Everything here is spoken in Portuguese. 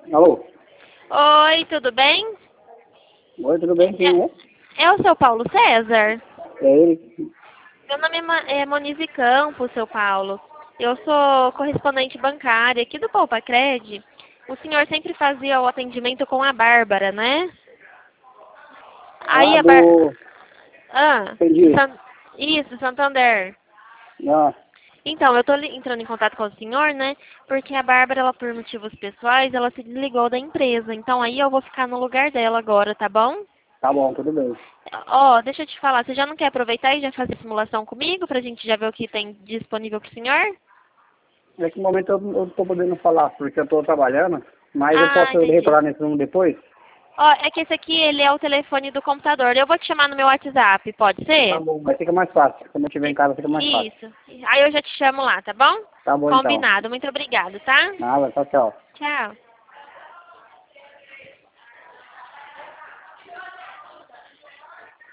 Alô? Oi, tudo bem? Oi, tudo bem? Quem é? É o seu Paulo César? É ele. Meu nome é Monize Campos, seu Paulo. Eu sou correspondente bancária aqui do Poupa Cred. O senhor sempre fazia o atendimento com a Bárbara, né? Aí Ah, a do... Ah, Entendi. Isso, Santander. Ah, Então, eu tô entrando em contato com o senhor, né? Porque a Bárbara, ela, por motivos pessoais, ela se desligou da empresa. Então, aí eu vou ficar no lugar dela agora, tá bom? tá bom, tudo bem. Ó, deixa eu te falar, você já não quer aproveitar e já fazer simulação comigo pra gente já ver o que tem disponível pro senhor? Nesse momento eu não tô podendo falar, porque eu tô trabalhando, mas eu Ah, posso entendi. retornar nesse número depois? Ó, é que esse aqui, ele é o telefone do computador. Eu vou te chamar no meu WhatsApp, pode Tá ser? bom, mas fica mais fácil. Quando eu estiver em casa fica mais fácil. Isso. Aí eu já te chamo lá, tá bom? Tá bom então. Combinado. Muito obrigada, tá? Nada, tchau, tchau. Tchau.